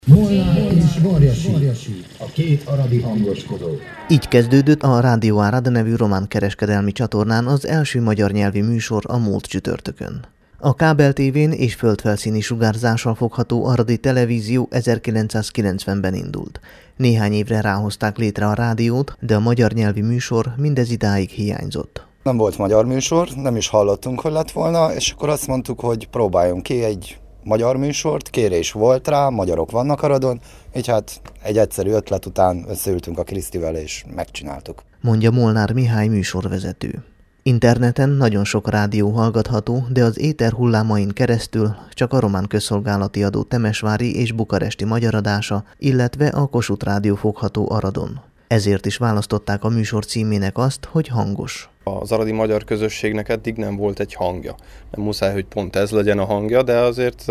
Molnár és Varjasi, a két aradi hangoskodó. Így kezdődött a Rádió Árad nevű román kereskedelmi csatornán az első magyar nyelvi műsor a múlt csütörtökön. A kábel tévén és földfelszíni sugárzással fogható aradi televízió 1990-ben indult. Néhány évre ráhozták létre a rádiót, de a magyar nyelvi műsor mindez idáig hiányzott. Nem volt magyar műsor, nem is hallottunk, hogy lett volna, és akkor azt mondtuk, hogy próbáljunk ki egy magyar műsort, kérés volt rá, magyarok vannak Aradon, így hát egy egyszerű ötlet után összeültünk a Krisztivel és megcsináltuk. Mondja Molnár Mihály műsorvezető. Interneten nagyon sok rádió hallgatható, de az éter hullámain keresztül csak a román közszolgálati adó temesvári és bukaresti magyar adása, illetve a Kossuth Rádió fogható Aradon. Ezért is választották a műsor címének azt, hogy hangos. Az aradi magyar közösségnek eddig nem volt egy hangja. Nem muszáj, hogy pont ez legyen a hangja, de azért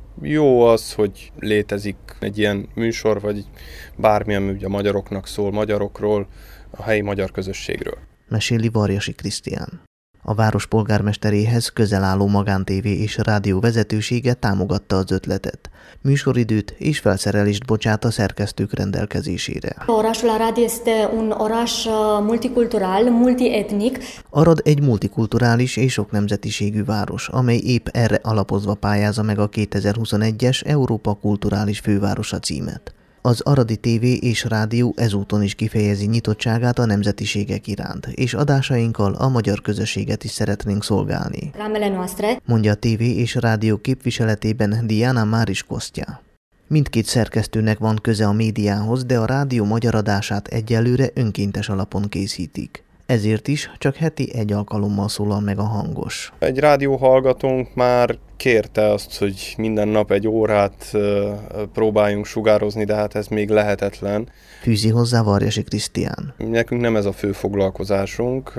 jó az, hogy létezik egy ilyen műsor, vagy bármi, ami ugye a magyaroknak szól, magyarokról, a helyi magyar közösségről. Meséli Varjasi Krisztián. A város polgármesteréhez közel álló magántévé és rádió vezetősége támogatta az ötletet. Műsoridőt és felszerelést bocsát a szerkesztők rendelkezésére. Orașul Arad este un oraș multicultural, multietnic. Arad egy multikulturális és sok nemzetiségű város, amely épp erre alapozva pályázza meg a 2021-es Európa Kulturális Fővárosa címet. Az aradi tévé és rádió ezúton is kifejezi nyitottságát a nemzetiségek iránt, és adásainkkal a magyar közösséget is szeretnénk szolgálni, mondja a tévé és rádió képviseletében Diana Máris Kostya. Mindkét szerkesztőnek van köze a médiához, de a rádió magyar adását egyelőre önkéntes alapon készítik. Ezért is csak heti egy alkalommal szólal meg a hangos. Egy rádióhallgatónk már kérte azt, hogy minden nap egy órát próbáljunk sugározni, de hát ez még lehetetlen. Fűzi hozzá Varjasi Krisztián. Nekünk nem ez a fő foglalkozásunk.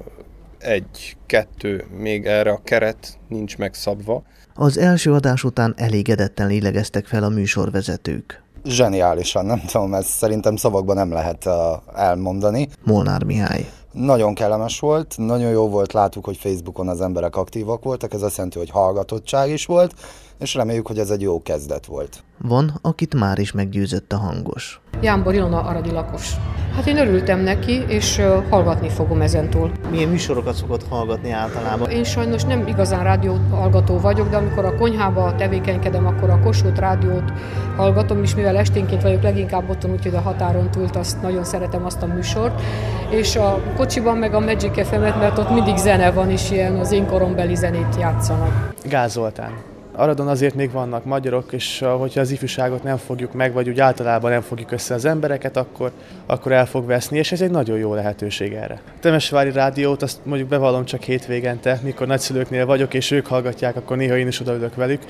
Egy-kettő, még erre a keret nincs megszabva. Az első adás után elégedetten lélegeztek fel a műsorvezetők. Zseniálisan, nem tudom, ezt szerintem szavakban nem lehet elmondani. Molnár Mihály. Nagyon kellemes volt, nagyon jó volt, láttuk, hogy Facebookon az emberek aktívak voltak, ez azt jelenti, hogy hallgatottság is volt, és reméljük, hogy ez egy jó kezdet volt. Van, akit már is meggyőzött a hangos. Jámbor Ilona, aradi lakos. Hát én örültem neki, és hallgatni fogom ezentúl. Milyen műsorokat szokott hallgatni általában? Én sajnos nem igazán rádióhallgató vagyok, de amikor a konyhába tevékenykedem, akkor a Kossuth Rádiót hallgatom, és mivel esténként vagyok leginkább otthon, úgyhogy a határon túlt, azt nagyon szeretem azt a műsort. És a kocsiban meg a Magic FM-et, mert ott mindig zene van, és ilyen az én korombeli zenét játszanak. Gáz Zoltán. Aradon azért még vannak magyarok, és hogyha az ifjúságot nem fogjuk meg, vagy úgy általában nem fogjuk össze az embereket, akkor el fog veszni, és ez egy nagyon jó lehetőség erre. A temesvári rádiót azt mondjuk bevallom csak hétvégente, mikor nagyszülőknél vagyok, és ők hallgatják, akkor néha én is odaülök velük,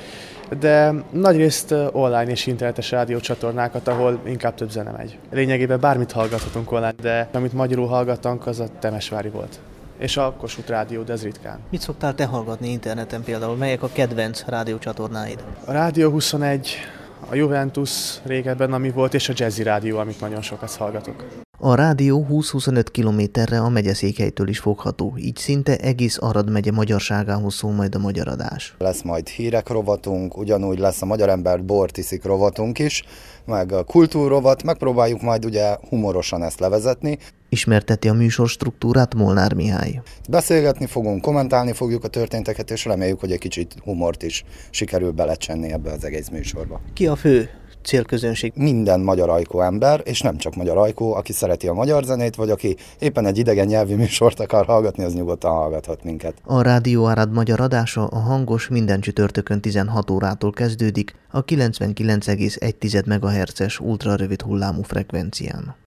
de nagyrészt online és internetes rádiócsatornákat, ahol inkább több zene megy. Lényegében bármit hallgathatunk online, de amit magyarul hallgattunk, az a temesvári volt. És a Kossuth Rádió, de ez ritkán. Mit szoktál te hallgatni interneten például? Melyek a kedvenc rádiócsatornáid? A Rádió 21, a Juventus régebben, ami volt, és a Jazzy Rádió, amit nagyon sokat hallgatok. A rádió 20-25 kilométerre a megyeszékhelytől is fogható, így szinte egész Arad megye magyarságához szól majd a magyar adás. Lesz majd hírek rovatunk, ugyanúgy lesz a Magyar ember bort iszik rovatunk is, meg a kultúrrovat, megpróbáljuk majd ugye humorosan ezt levezetni. Ismerteti a műsor struktúrát Molnár Mihály. Beszélgetni fogunk, kommentálni fogjuk a történteket, és reméljük, hogy egy kicsit humort is sikerül belecsenni ebbe az egész műsorba. Ki a fő célközönség? Minden magyar ajkó ember, és nem csak magyar ajkó, aki szereti a magyar zenét, vagy aki éppen egy idegen nyelvi műsort akar hallgatni, az nyugodtan hallgathat minket. A Rádió Árad magyar adása, a hangos, minden csütörtökön 16 órától kezdődik a 99,1 MHz-es ultrarövid hullámú frekvencián.